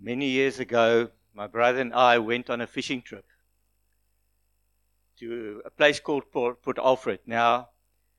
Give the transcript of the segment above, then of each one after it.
Many years ago, my brother and I went on a fishing trip to a place called Port Alfred. Now,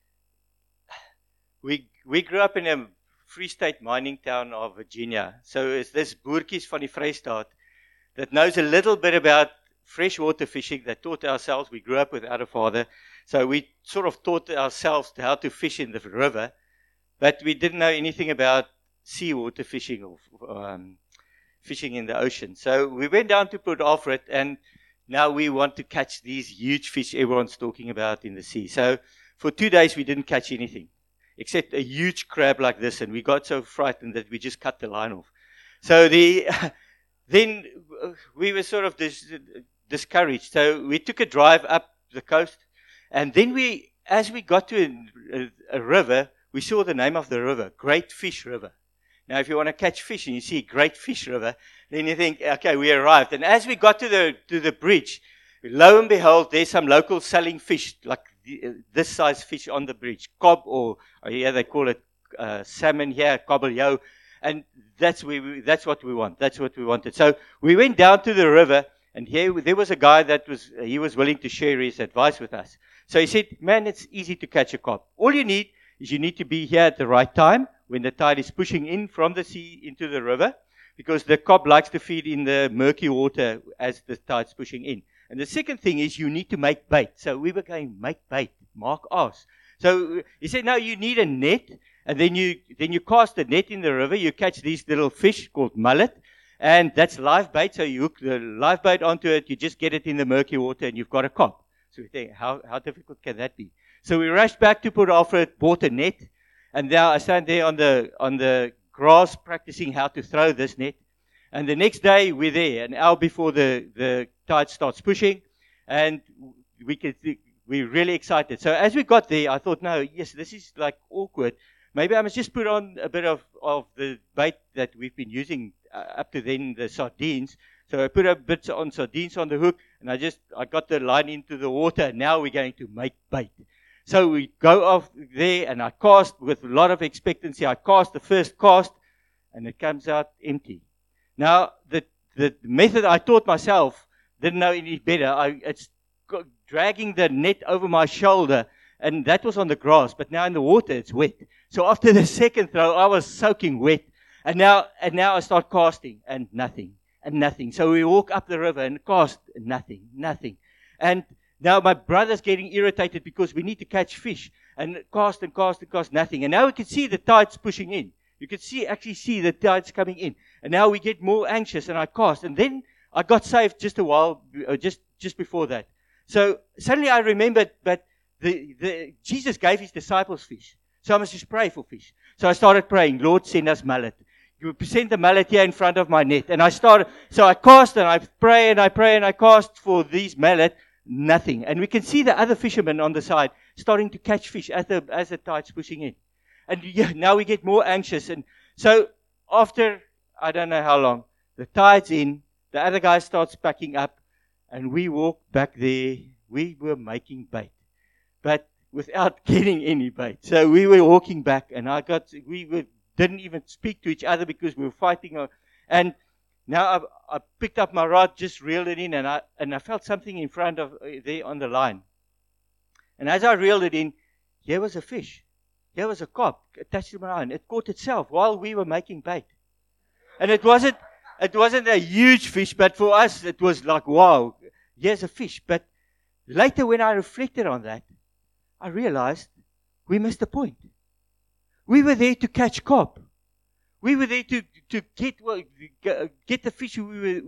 we grew up in a Free State mining town of Virginia. So it's this boertjies van die Vrystaat that knows a little bit about freshwater fishing that taught ourselves. We grew up without a father. So we sort of taught ourselves how to fish in the river, but we didn't know anything about seawater fishing or fishing in the ocean. So we went down to Port Alfred, and now we want to catch these huge fish everyone's talking about in the sea. So for 2 days we didn't catch anything, except a huge crab like this, and we got so frightened that we just cut the line off. So then we were sort of discouraged. So we took a drive up the coast, and then as we got to a river, we saw the name of the river, Great Fish River. Now, if you want to catch fish and you see Great Fish River, then you think, okay, we arrived. And as we got to the bridge, lo and behold, there's some locals selling fish, like this size fish on the bridge, cob, or here they call it salmon here, kabeljou. And that's what we want. That's what we wanted. So we went down to the river, and there was a guy he was willing to share his advice with us. So he said, man, it's easy to catch a cob. All you need is you need to be here at the right time when the tide is pushing in from the sea into the river, because the cob likes to feed in the murky water as the tide's pushing in. And the second thing is you need to make bait. So we were going, make bait, mark us. So he said, no, you need a net, and then you cast the net in the river, you catch these little fish called mullet, and that's live bait. So you hook the live bait onto it, you just get it in the murky water, and you've got a cob. So we think, how difficult can that be? So we rushed back to Port Alfred, bought a net, and now I stand there on the grass practicing how to throw this net. And the next day we're there, an hour before the tide starts pushing, and we're really excited. So as we got there, I thought, no, yes, this is like awkward. Maybe I must just put on a bit of the bait that we've been using up to then, the sardines. So I put a bit on sardines on the hook, and I got the line into the water. Now we're going to make bait. So we go off there, and I cast with a lot of expectancy. I cast the first cast, and it comes out empty. Now, the method I taught myself didn't know any better. It's dragging the net over my shoulder, and that was on the grass. But now in the water, it's wet. So after the second throw, I was soaking wet, and now I start casting, and nothing. So we walk up the river and cast, nothing. And now my brother's getting irritated because we need to catch fish, and cast, nothing. And now we can see the tide's pushing in. You can actually see the tide's coming in. And now we get more anxious, and I cast. And then I got saved just a while, just before that. So suddenly I remembered that Jesus gave his disciples fish. So I must just pray for fish. So I started praying, Lord, send us mullet. You send the mullet here in front of my net. And I cast, and I pray, and I cast for these mullet. Nothing. And we can see the other fishermen on the side starting to catch fish as the tide's pushing in. And now we get more anxious. And so after, I don't know how long, the tide's in, the other guy starts packing up, and we walk back there. We were making bait, but without getting any bait. So we were walking back, and didn't even speak to each other because we were fighting. And now I picked up my rod, just reeled it in, and I felt something in front of there on the line. And as I reeled it in, here was a fish. Here was a cob attached to my line. It caught itself while we were making bait. And it wasn't a huge fish, but for us it was like, wow, here's a fish. But later when I reflected on that, I realized we missed the point. We were there to catch cob. We were there to get the fish.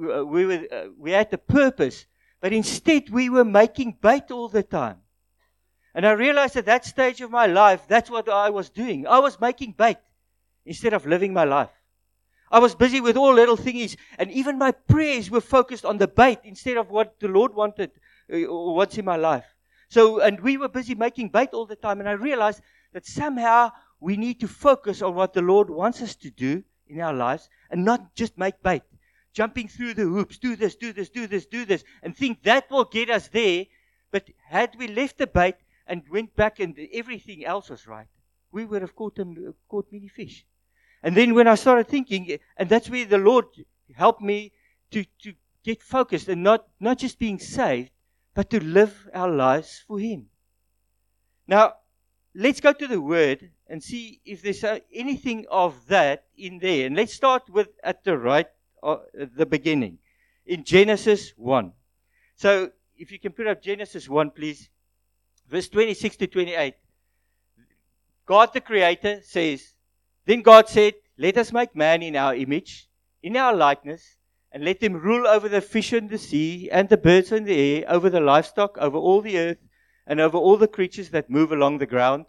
We had the purpose, but instead we were making bait all the time. And I realized at that stage of my life, that's what I was doing. I was making bait instead of living my life. I was busy with all little thingies, and even my prayers were focused on the bait instead of what the Lord wanted or what's in my life. So, and we were busy making bait all the time, and I realized that somehow we need to focus on what the Lord wants us to do in our lives and not just make bait. Jumping through the hoops, do this, and think that will get us there. But had we left the bait and went back and everything else was right, we would have caught many fish. And then when I started thinking, and that's where the Lord, help me to get focused and not just being saved, but to live our lives for Him. Now, let's go to the Word and see if there's anything of that in there. And let's start with at the beginning, in Genesis 1. So, if you can put up Genesis 1, please. Verse 26 to 28. God the Creator says, Then God said, Let us make man in our image, in our likeness, and let them rule over the fish in the sea, and the birds in the air, over the livestock, over all the earth, and over all the creatures that move along the ground.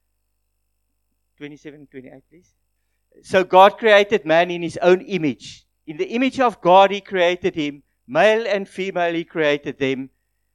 27 and 28, please. So God created man in His own image. In the image of God He created him. Male and female He created them.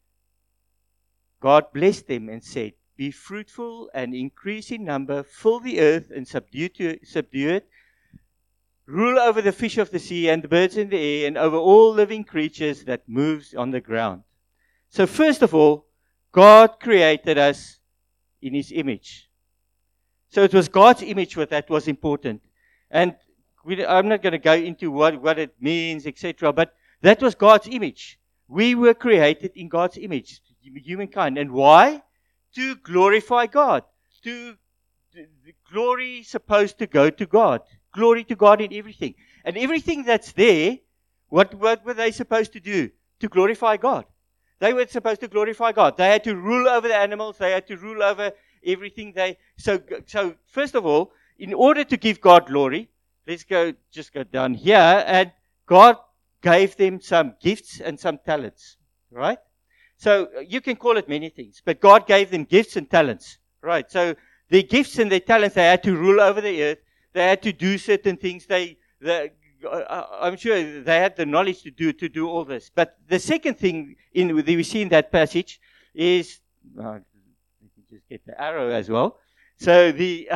God blessed them and said, Be fruitful and increase in number, fill the earth and subdue it. Rule over the fish of the sea and the birds in the air, and over all living creatures that moves on the ground. So first of all, God created us in His image. So it was God's image that was important. And I'm not going to go into what it means, etc. But that was God's image. We were created in God's image, humankind. And why? To glorify God. The glory is supposed to go to God. Glory to God in everything. And everything that's there, what were they supposed to do? To glorify God. They were supposed to glorify God. They had to rule over the animals. They had to rule over everything. So first of all, in order to give God glory, let's go down here. And God gave them some gifts and some talents. Right? So you can call it many things. But God gave them gifts and talents. Right? So their gifts and their talents, they had to rule over the earth. They had to do certain things. I'm sure they had the knowledge to do all this. But the second thing we see in that passage is, let me just get the arrow as well. So the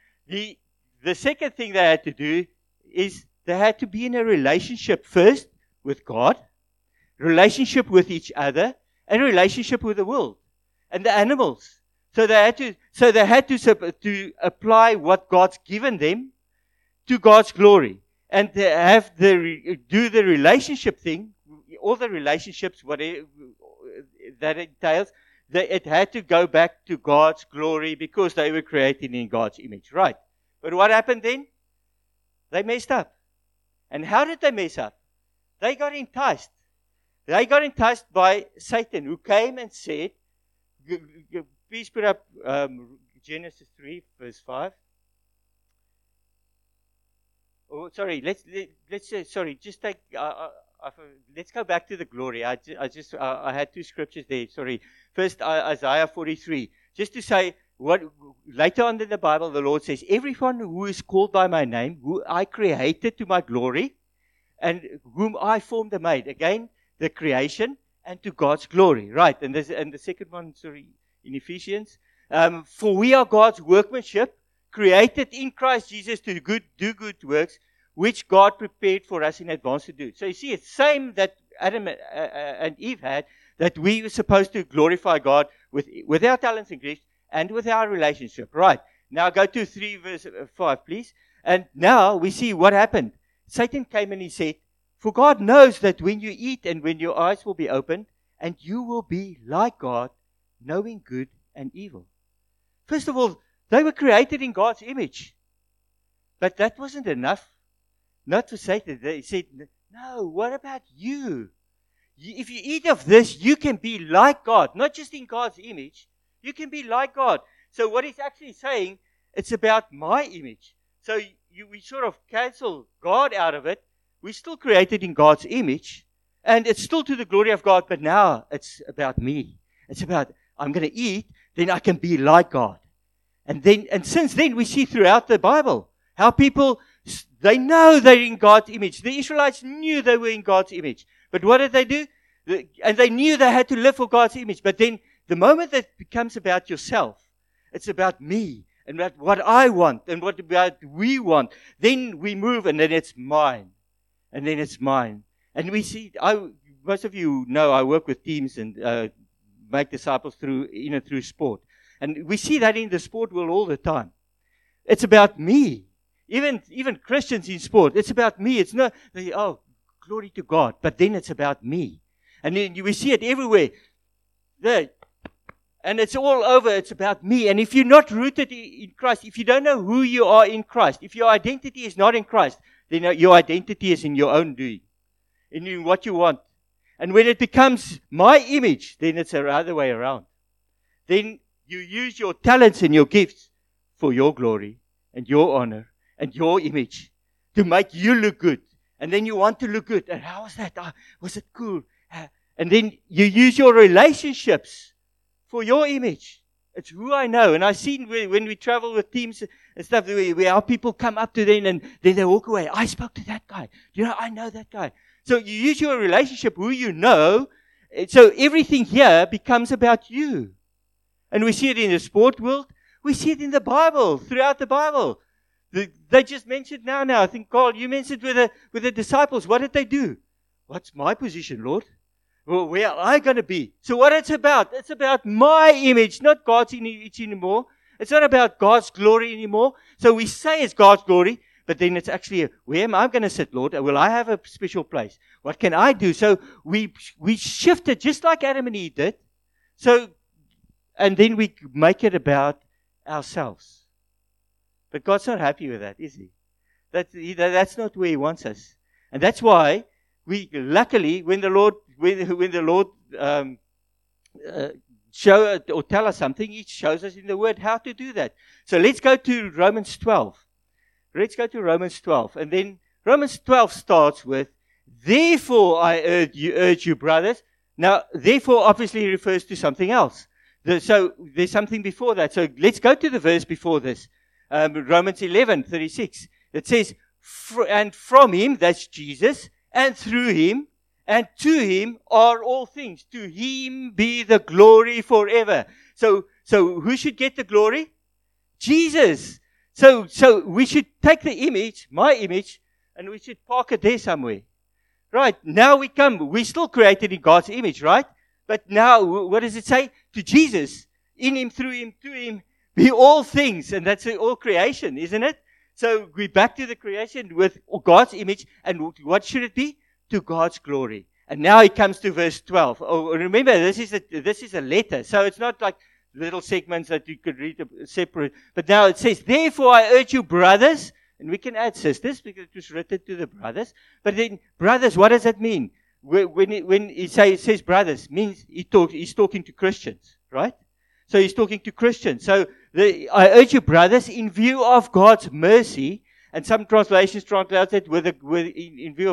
second thing they had to do is they had to be in a relationship first with God, relationship with each other, and relationship with the world and the animals. So they had to apply what God's given them to God's glory, and to have do the relationship thing, all the relationships, whatever that entails. It had to go back to God's glory because they were created in God's image, right? But what happened then? They messed up. And how did they mess up? They got enticed. They got enticed by Satan, who came and said, please put up Genesis 3, verse 5. Oh, sorry. Let's go back to the glory. I had two scriptures there. Sorry. First, Isaiah 43. Just to say what later on in the Bible, the Lord says, everyone who is called by my name, who I created to my glory, and whom I formed and made. Again, the creation and to God's glory. Right. And the second one, sorry, in Ephesians. For we are God's workmanship, created in Christ Jesus to do good works, which God prepared for us in advance to do. So you see, it's the same that Adam and Eve had, that we were supposed to glorify God with our talents and gifts and with our relationship. Right. Now go to 3 verse 5, please. And now we see what happened. Satan came and he said, for God knows that when you eat and when your eyes will be opened, and you will be like God, knowing good and evil. First of all, they were created in God's image. But that wasn't enough. Not for Satan. They said, no, what about you? If you eat of this, you can be like God. Not just in God's image. You can be like God. So what he's actually saying, it's about my image. So we sort of cancel God out of it. We're still created in God's image. And it's still to the glory of God. But now it's about me. It's about, I'm going to eat, then I can be like God. And since then, we see throughout the Bible how people, they know they're in God's image. The Israelites knew they were in God's image. But what did they do? And they knew they had to live for God's image. But then the moment that becomes about yourself, it's about me and about what I want and what about we want. Then we move and then it's mine. And then it's mine. And we see, most of you know I work with teams and make disciples through sport. And we see that in the sport world all the time. It's about me. Even Christians in sport, it's about me. It's not, glory to God. But then it's about me. And then we see it everywhere. There. And it's all over. It's about me. And if you're not rooted in Christ, if you don't know who you are in Christ, if your identity is not in Christ, then your identity is in your own doing, in what you want. And when it becomes my image, then it's the other way around. Then you use your talents and your gifts for your glory and your honor and your image to make you look good. And then you want to look good. And how was that? Was it cool? And then you use your relationships for your image. It's who I know. And I've seen when we travel with teams and stuff, where our people come up to them and then they walk away. I spoke to that guy. I know that guy. So you use your relationship, who you know. So everything here becomes about you. And we see it in the sport world. We see it in the Bible, throughout the Bible. They just mentioned now. I think, Carl, you mentioned with the disciples. What did they do? What's my position, Lord? Well, where am I going to be? So what it's about my image, not God's image anymore. It's not about God's glory anymore. So we say it's God's glory, but then it's actually, where am I going to sit, Lord? Will I have a special place? What can I do? So we shifted just like Adam and Eve did. So, and then we make it about ourselves. But God's not happy with that, is He? That's not where He wants us. And that's why we, luckily, when the Lord show or tell us something, He shows us in the Word how to do that. So let's go to Romans 12. Let's go to Romans 12. And then Romans 12 starts with, therefore I urge you, brothers. Now, therefore obviously refers to something else. So there's something before that. So let's go to the verse before this. Romans 11:36. It says, and from Him, that's Jesus, and through Him, and to Him are all things. To Him be the glory forever. So who should get the glory? Jesus. So we should take the image, my image, and we should park it there somewhere. Right. Now we're still created in God's image, right? But now, what does it say? To Jesus, in Him, through Him, to Him, be all things. And that's all creation, isn't it? So we're back to the creation with God's image. And what should it be? To God's glory. And now it comes to verse 12. Oh, remember, this is a letter. So it's not like little segments that you could read separate. But now it says, therefore I urge you, brothers, and we can add sisters because it was written to the brothers. But then, brothers, what does that mean? When it says brothers, means he's talking to Christians, right? So he's talking to Christians. So I urge you, brothers, in view of God's mercy, and some translations translate it in view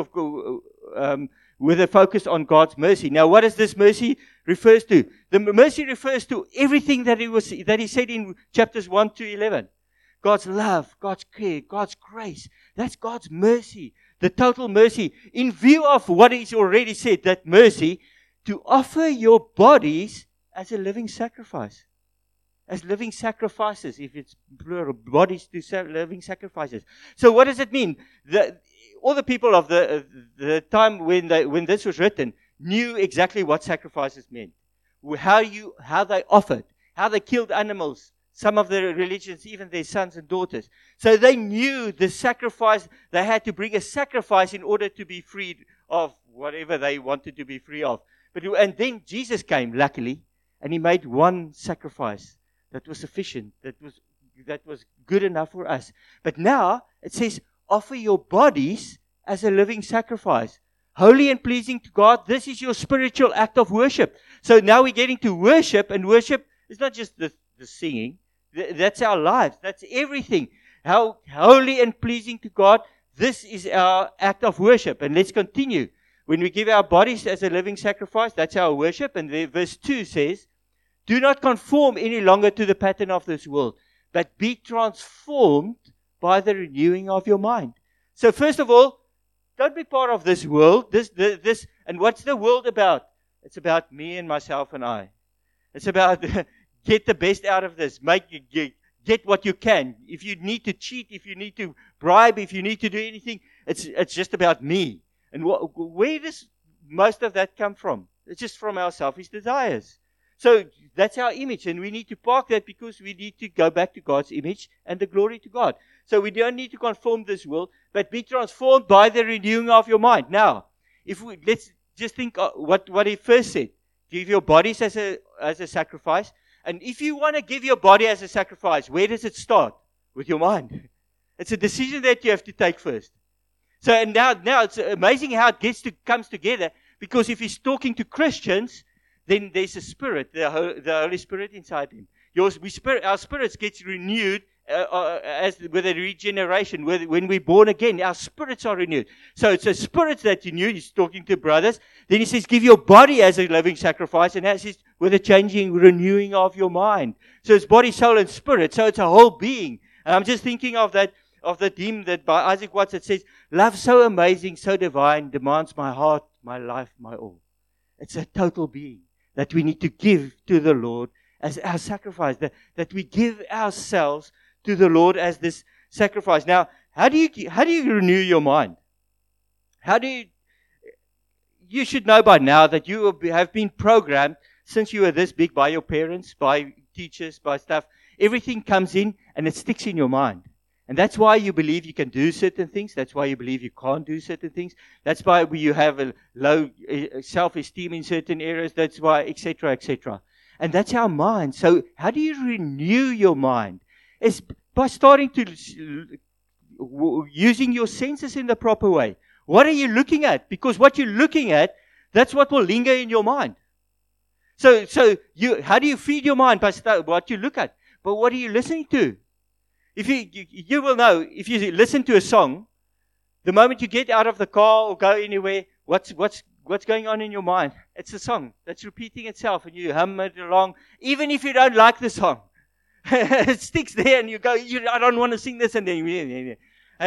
of with a focus on God's mercy. Now, what does this mercy refers to? The mercy refers to everything that He said in chapters 1 to 11. God's love, God's care, God's grace. That's God's mercy. The total mercy. In view of what He's already said, that mercy, to offer your bodies as a living sacrifice. As living sacrifices, if it's plural, bodies to living sacrifices. So what does it mean? All the people of the time when this was written knew exactly what sacrifices meant. How they offered, how they killed animals. Some of the religions, even their sons and daughters. So they knew the sacrifice. They had to bring a sacrifice in order to be freed of whatever they wanted to be free of. And then Jesus came, luckily, and He made one sacrifice that was sufficient, that was good enough for us. But now it says, offer your bodies as a living sacrifice, holy and pleasing to God. This is your spiritual act of worship. So now we're getting to worship, and worship is not just the singing. That's our lives. That's everything. How holy and pleasing to God. This is our act of worship. And let's continue. When we give our bodies as a living sacrifice, that's our worship. And verse 2 says, do not conform any longer to the pattern of this world, but be transformed by the renewing of your mind. So first of all, don't be part of this world. This, and what's the world about? It's about me and myself and I. It's about get the best out of this. Get what you can. If you need to cheat, if you need to bribe, if you need to do anything, it's just about me. And where does most of that come from? It's just from our selfish desires. So that's our image, and we need to park that because we need to go back to God's image and the glory to God. So we don't need to conform this world, but be transformed by the renewing of your mind. Now, Let's just think what he first said. Give your bodies as a sacrifice. And if you want to give your body as a sacrifice, where does it start? With your mind. It's a decision that you have to take first. So and now it's amazing how it comes together, because if he's talking to Christians, then there's a spirit, the Holy Spirit inside him. Our spirits gets renewed as with a regeneration. When we're born again, our spirits are renewed. So it's a spirit that you knew. He's talking to brothers. Then he says, give your body as a living sacrifice, and that says with a changing, renewing of your mind. So it's body, soul, and spirit. So it's a whole being. And I'm just thinking of the hymn that by Isaac Watts that says, love so amazing, so divine, demands my heart, my life, my all. It's a total being that we need to give to the Lord as our sacrifice, that we give ourselves to the Lord as this sacrifice. Now, how do you renew your mind? You should know by now that you have been programmed since you were this big by your parents, by teachers, by stuff. Everything comes in and it sticks in your mind. And that's why you believe you can do certain things. That's why you believe you can't do certain things. That's why you have a low self-esteem in certain areas. That's why, etc., etc. And that's our mind. So how do you renew your mind? It's by starting to using your senses in the proper way. What are you looking at? Because what you're looking at, that's what will linger in your mind. So how do you feed your mind? By what you look at. But what are you listening to? If you will know, if you listen to a song, the moment you get out of the car or go anywhere, what's going on in your mind? It's a song that's repeating itself, and you hum it along, even if you don't like the song. It sticks there, and you go, I don't want to sing this, and then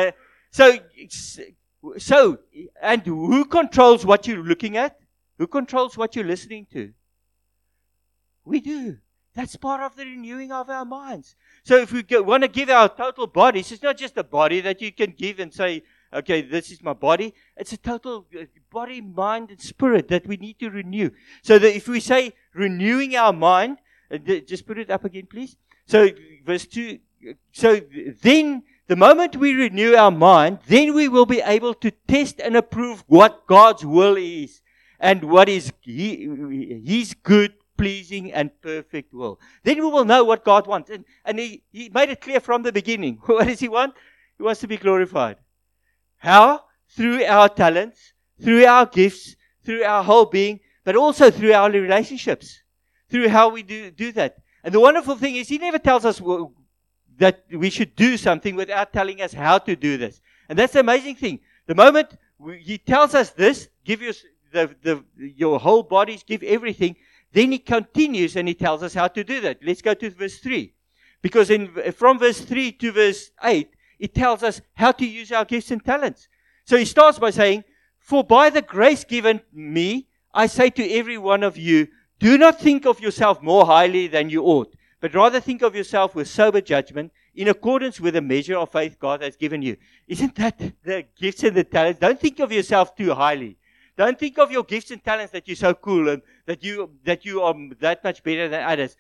so, and who controls what you're looking at? Who controls what you're listening to? We do. That's part of the renewing of our minds. So if we want to give our total bodies, it's not just a body that you can give and say, okay, this is my body. It's a total body, mind, and spirit that we need to renew. So that if we say renewing our mind, just put it up again, please. So verse 2, so then the moment we renew our mind, then we will be able to test and approve what God's will is and what is His good, pleasing and perfect will. Then we will know what God wants. And he made it clear from the beginning. What does He want? He wants to be glorified. How? Through our talents, through our gifts, through our whole being, but also through our relationships, through how we do that. And the wonderful thing is He never tells us that we should do something without telling us how to do this. And that's the amazing thing. The moment He tells us this, give your whole bodies, give everything, then He continues and He tells us how to do that. Let's go to verse 3. Because from verse 3 to verse 8, it tells us how to use our gifts and talents. So He starts by saying, for by the grace given me, I say to every one of you, do not think of yourself more highly than you ought, but rather think of yourself with sober judgment, in accordance with the measure of faith God has given you. Isn't that the gifts and the talents? Don't think of yourself too highly. Don't think of your gifts and talents that you're so cool and that you are that much better than others.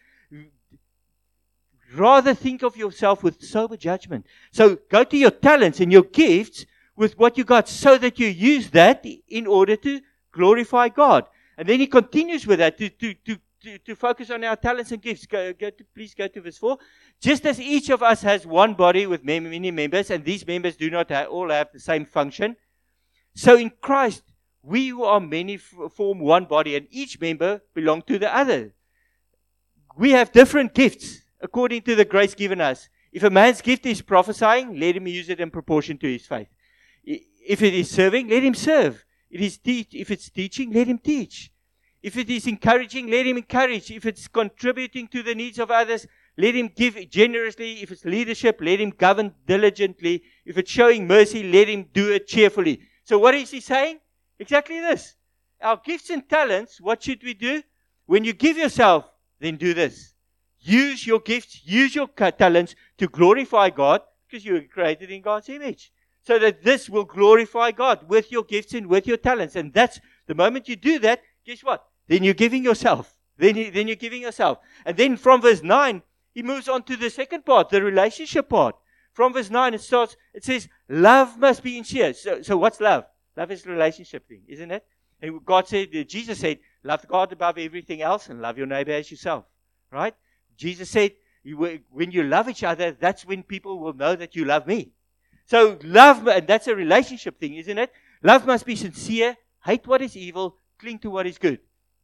Rather think of yourself with sober judgment. So go to your talents and your gifts with what you got, so that you use that in order to glorify God. And then He continues with that to focus on our talents and gifts. Please go to verse 4. Just as each of us has one body with many members, and these members do not all have the same function, so in Christ we who are many form one body, and each member belongs to the other. We have different gifts according to the grace given us. If a man's gift is prophesying, let him use it in proportion to his faith. If it is serving, let him serve. If it's teaching, let him teach. If it is encouraging, let him encourage. If it's contributing to the needs of others, let him give generously. If it's leadership, let him govern diligently. If it's showing mercy, let him do it cheerfully. So what is he saying? Exactly this. Our gifts and talents, what should we do? When you give yourself, then do this. Use your gifts, use your talents to glorify God, because you were created in God's image. So that this will glorify God with your gifts and with your talents. And that's the moment you do that, guess what? Then you're giving yourself. Then you're giving yourself. And then from verse 9, he moves on to the second part, the relationship part. From verse 9, it says, love must be sincere. So what's love? Love is a relationship thing, isn't it? And Jesus said, love God above everything else and love your neighbor as yourself. Right? Jesus said, when you love each other, that's when people will know that you love me. So love, and that's a relationship thing, isn't it? Love must be sincere, hate what is evil, cling to what is good.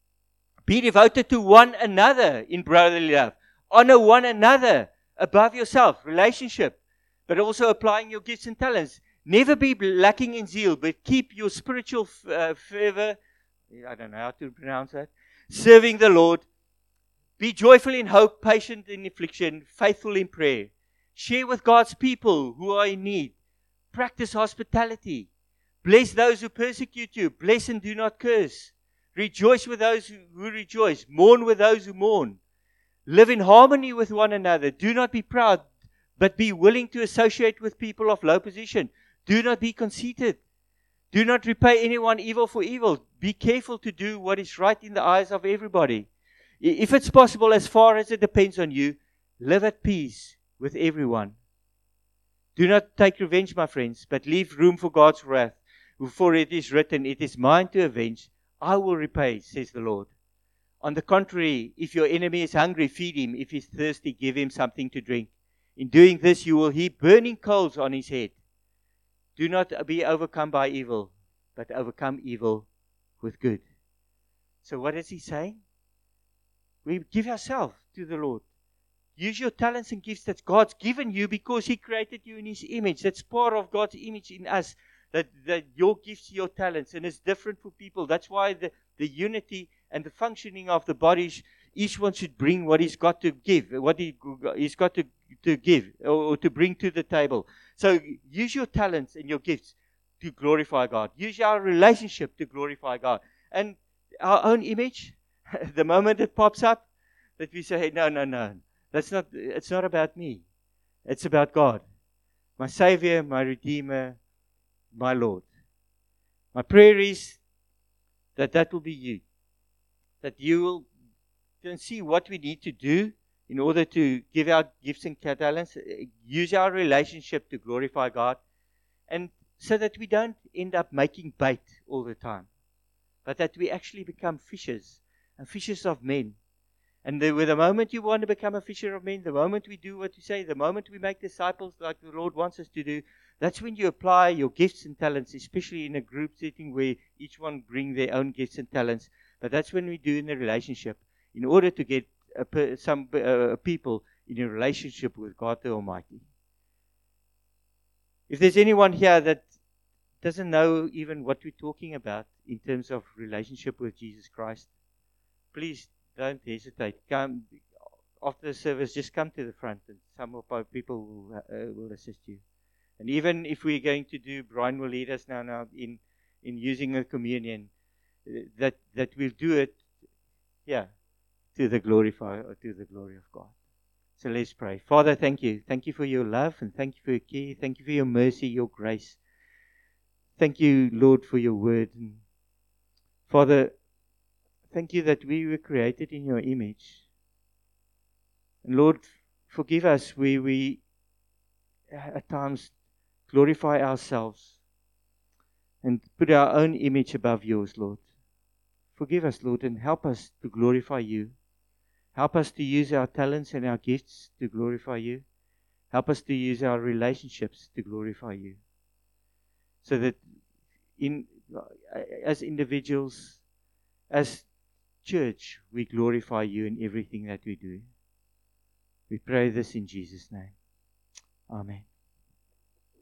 Be devoted to one another in brotherly love. Honor one another above yourself. Relationship. But also applying your gifts and talents. Never be lacking in zeal, but keep your spiritual fervor. I don't know how to pronounce that. Serving the Lord. Be joyful in hope, patient in affliction, faithful in prayer. Share with God's people who are in need. Practice hospitality. Bless those who persecute you. Bless and do not curse. Rejoice with those who rejoice. Mourn with those who mourn. Live in harmony with one another. Do not be proud, but be willing to associate with people of low position. Do not be conceited. Do not repay anyone evil for evil. Be careful to do what is right in the eyes of everybody. If it's possible, as far as it depends on you, live at peace with everyone. Do not take revenge, my friends, but leave room for God's wrath. For it is written, it is mine to avenge. I will repay, says the Lord. On the contrary, if your enemy is hungry, feed him. If he is thirsty, give him something to drink. In doing this, you will heap burning coals on his head. Do not be overcome by evil, but overcome evil with good. So what is he saying? We give ourselves to the Lord. Use your talents and gifts that God's given you because He created you in His image. That's part of God's image in us. That your gifts, your talents, and it's different for people. That's why the unity and the functioning of the body, each one should bring what he's got to give, what he's got to give or to bring to the table. So use your talents and your gifts to glorify God. Use our relationship to glorify God. And our own image, the moment it pops up, that we say, hey, no. It's not about me. It's about God. My Savior, my Redeemer, my Lord. My prayer is that will be you. That you will can see what we need to do in order to give our gifts and talents, use our relationship to glorify God, and so that we don't end up making bait all the time, but that we actually become fishers and fishers of men. And the moment you want to become a fisher of men, the moment we do what you say, the moment we make disciples like the Lord wants us to do, that's when you apply your gifts and talents, especially in a group setting where each one bring their own gifts and talents. But that's when we do in a relationship, in order to get some people in a relationship with God the Almighty. If there's anyone here that doesn't know even what we're talking about in terms of relationship with Jesus Christ, please don't hesitate. Come after the service, just come to the front, and some of our people will assist you. And even if we're going to do, Brian will lead us now in using a communion, that we'll do it, to the glory of God. So let's pray. Father, thank you. Thank you for your love, and thank you for your care. Thank you for your mercy, your grace. Thank you, Lord, for your word. And Father, thank you that we were created in your image. And Lord, forgive us where we at times glorify ourselves and put our own image above yours, Lord. Forgive us, Lord, and help us to glorify you. Help us to use our talents and our gifts to glorify you. Help us to use our relationships to glorify you. So that as individuals, as church, we glorify you in everything that we do. We pray this in Jesus' name. Amen.